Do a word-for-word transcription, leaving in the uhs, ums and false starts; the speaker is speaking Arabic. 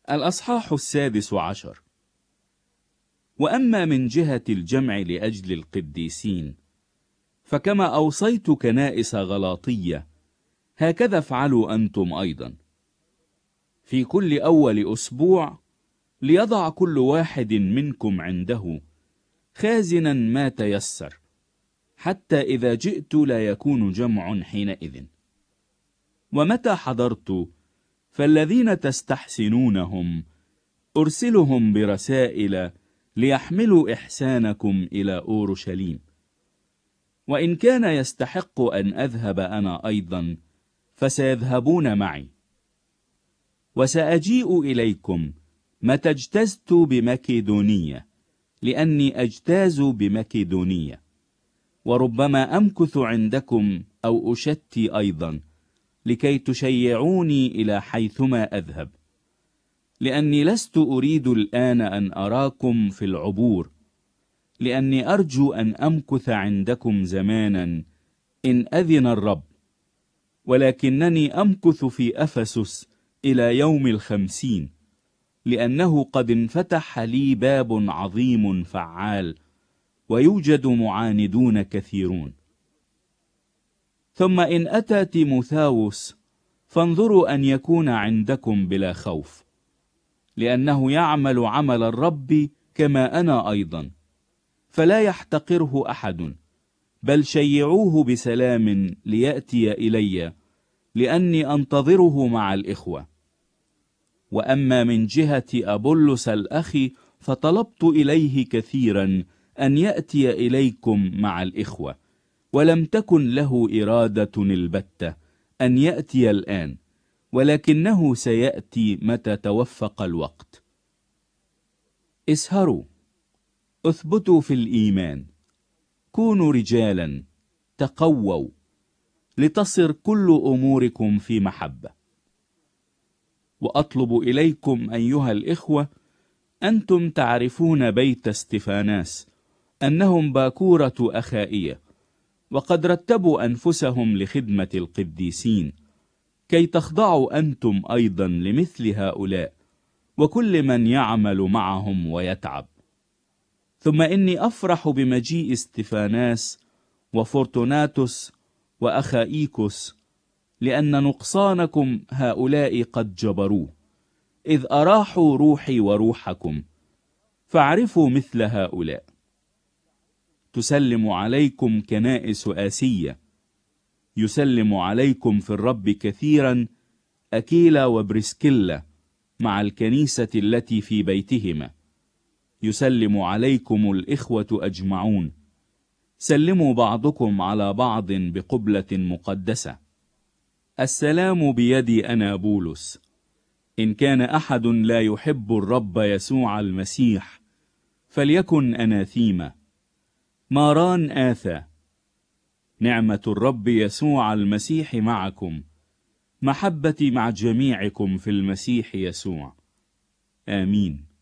الأصحاح السادس عشر. وأما من جهة الجمع لأجل القديسين، فكما أوصيت كنائس غلاطية، هكذا افعلوا أنتم أيضا. في كل أول أسبوع ليضع كل واحد منكم عنده خازنا ما تيسر، حتى إذا جئت لا يكون جمع حينئذ. ومتى حضرت فالذين تستحسنونهم أرسلهم برسائل ليحملوا إحسانكم إلى أورشليم. وإن كان يستحق أن أذهب أنا أيضا فسيذهبون معي. وسأجيء إليكم متى اجتزت بمكيدونية، لأني أجتاز بمكيدونية، وربما أمكث عندكم أو أشتي أيضا، لكي تشيعوني إلى حيثما أذهب، لأني لست أريد الآن أن أراكم في العبور، لأني أرجو أن أمكث عندكم زمانا إن أذن الرب، ولكنني أمكث في أفسس إلى يوم الخمسين، لأنه قد انفتح لي باب عظيم فعال، ويوجد معاندون كثيرون. ثم إن أتى تيموثاوس فانظروا أن يكون عندكم بلا خوف، لأنه يعمل عمل الرب كما أنا أيضا، فلا يحتقره أحد، بل شيعوه بسلام ليأتي إلي، لأني أنتظره مع الإخوة. وأما من جهة أبولس الأخ فطلبت إليه كثيرا أن يأتي إليكم مع الإخوة، ولم تكن له إرادة البتة أن يأتي الآن، ولكنه سيأتي متى توفق الوقت. اسهروا، اثبتوا في الإيمان، كونوا رجالا، تقووا، لتصر كل أموركم في محبة. وأطلب إليكم أيها الإخوة، أنتم تعرفون بيت استفاناس أنهم باكورة أخائية، وقد رتبوا أنفسهم لخدمة القديسين، كي تخضعوا أنتم أيضا لمثل هؤلاء، وكل من يعمل معهم ويتعب. ثم إني أفرح بمجيء استفاناس وفورتوناتوس وأخائيكوس، لأن نقصانكم هؤلاء قد جبروه، إذ أراحوا روحي وروحكم، فاعرفوا مثل هؤلاء. تسلم عليكم كنائس آسية، يسلم عليكم في الرب كثيرا أكيلا وبرسكيلا مع الكنيسة التي في بيتهما. يسلم عليكم الإخوة أجمعون. سلموا بعضكم على بعض بقبلة مقدسة. السلام بيدي أنا بولس. إن كان أحد لا يحب الرب يسوع المسيح فليكن أناثيما. ماران آثى. نعمة الرب يسوع المسيح معكم. محبتي مع جميعكم في المسيح يسوع. آمين.